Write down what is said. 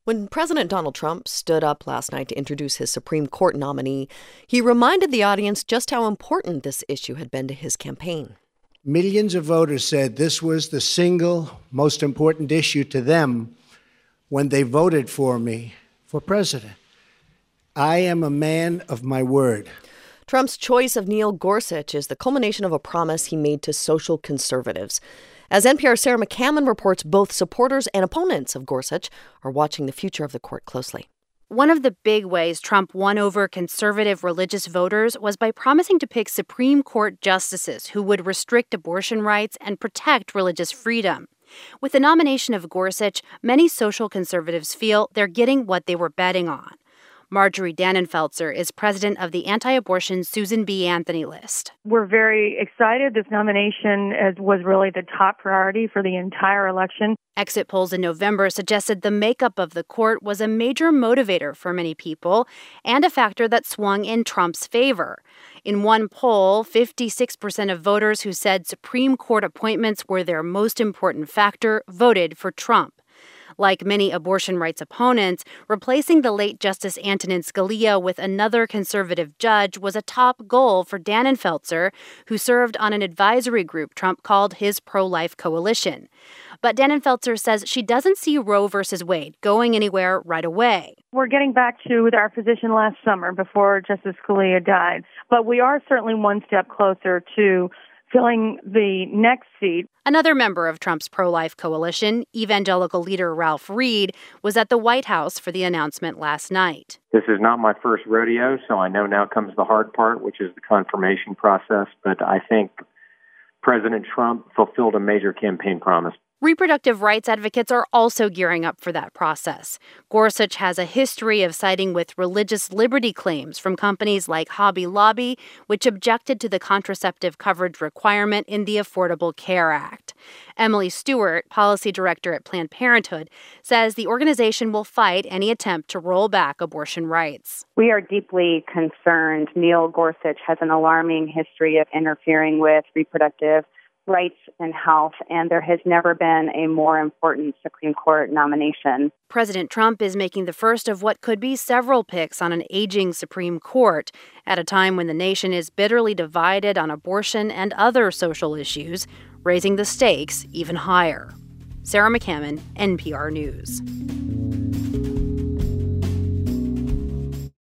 When President Donald Trump stood up last night to introduce his Supreme Court nominee, he reminded the audience just how important this issue had been to his campaign. Millions of voters said this was the single most important issue to them when they voted for me for president. I am a man of my word. Trump's choice of Neil Gorsuch is the culmination of a promise he made to social conservatives. As NPR's Sarah McCammon reports, both supporters and opponents of Gorsuch are watching the future of the court closely. One of the big ways Trump won over conservative religious voters was by promising to pick Supreme Court justices who would restrict abortion rights and protect religious freedom. With the nomination of Gorsuch, many social conservatives feel they're getting what they were betting on. Marjorie Dannenfelser is president of the anti-abortion Susan B. Anthony List. We're very excited. This nomination was really the top priority for the entire election. Exit polls in November suggested the makeup of the court was a major motivator for many people and a factor that swung in Trump's favor. In one poll, 56% of voters who said Supreme Court appointments were their most important factor voted for Trump. Like many abortion rights opponents, replacing the late Justice Antonin Scalia with another conservative judge was a top goal for Dannenfelser, who served on an advisory group Trump called his pro-life coalition. But Dannenfelser says she doesn't see Roe v. Wade going anywhere right away. We're getting back to our position last summer before Justice Scalia died. But we are certainly one step closer to filling the next seat. Another member of Trump's pro-life coalition, evangelical leader Ralph Reed, was at the White House for the announcement last night. This is not my first rodeo, so I know now comes the hard part, which is the confirmation process. But I think President Trump fulfilled a major campaign promise. Reproductive rights advocates are also gearing up for that process. Gorsuch has a history of siding with religious liberty claims from companies like Hobby Lobby, which objected to the contraceptive coverage requirement in the Affordable Care Act. Emily Stewart, policy director at Planned Parenthood, says the organization will fight any attempt to roll back abortion rights. We are deeply concerned. Neil Gorsuch has an alarming history of interfering with reproductive rights and health, and there has never been a more important Supreme Court nomination. President Trump is making the first of what could be several picks on an aging Supreme Court at a time when the nation is bitterly divided on abortion and other social issues, raising the stakes even higher. Sarah McCammon, NPR News.